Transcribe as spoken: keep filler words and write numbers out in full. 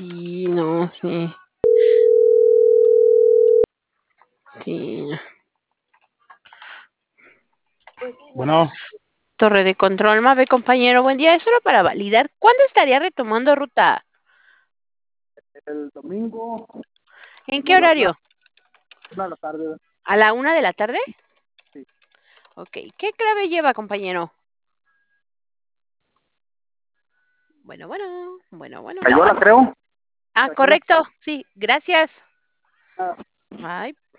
Sí, no, sí. Sí. Bueno, Torre de control, Mave, compañero. Buen día. Es solo para validar. ¿Cuándo estaría retomando ruta? el domingo, ¿En como qué a la una, horario? una de la tarde. ¿A la una de la tarde? Sí. Ok. ¿Qué clave lleva, compañero? Bueno, bueno, bueno, bueno. Yo la creo. Ah, Aquí la. correcto. Sí, gracias. Ah, Bye.